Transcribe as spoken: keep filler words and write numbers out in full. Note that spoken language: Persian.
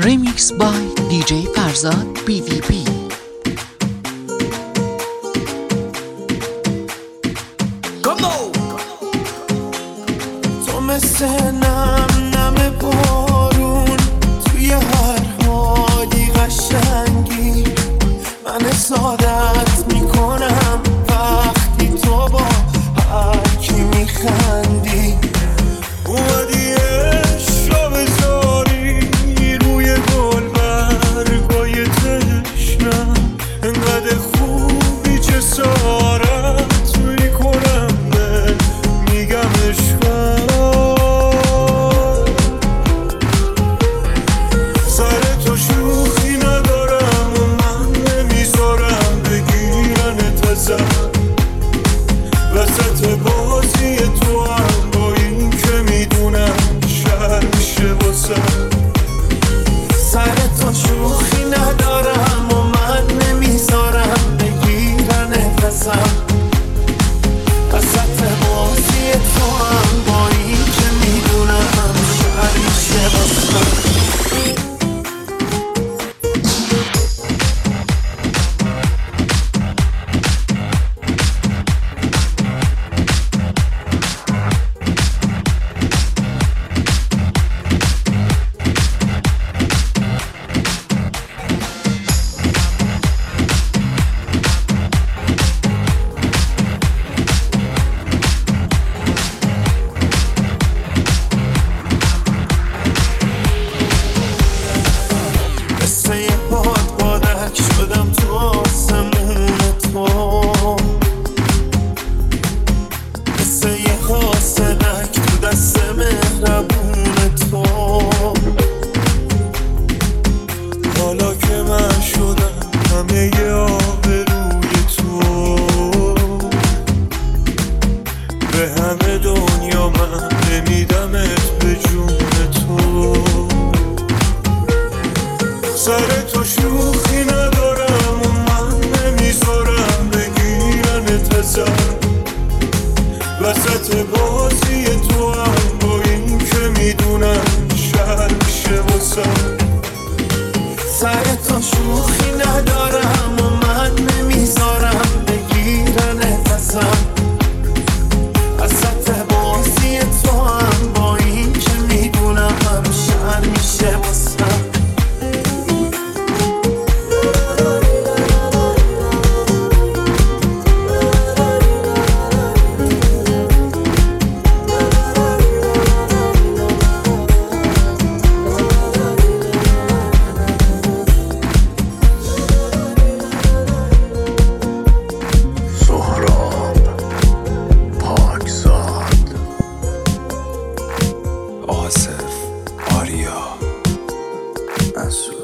Remix by دی جی فرزاد بی وی پی. تو مثل نم نم بارون توی هر حالی قشنگی، من سعادت میکنم وقتی تو با هر کی میخندی. اومدی عشقا بذاری روی گل برگای تشنم، انقدر خوبی جسارت میکنم به میگم عشقم. سر تو شوخی ندارم و من نمیذارم بگیرنت ازم، وسط بازی تو هم با این که میدونم شهر میشه واسم. سر تو شوخی ندارم و من نمیذارم بگیرنت ازم، وسط بازی تو هم با این که میدونم شهر میشه واسم. شدم تو آسمون تو، مثل یه خاصلک تو دست مهربون تو. حالا که من شدم همه ی آبروی تو، به همه دنیا من نمیدمت به جون تو. سر تو شوخی ندارم و من نمیذارم بگیرنت ازم، وسط بازی تو هم با این که میدونم شهر میشه واسم. سر تو شوخی ندارم و من نمیذارم بگیرنت ازم، وسط بازی تو هم با این که میدونم شهر میشه واسم. آصف آریا مسعود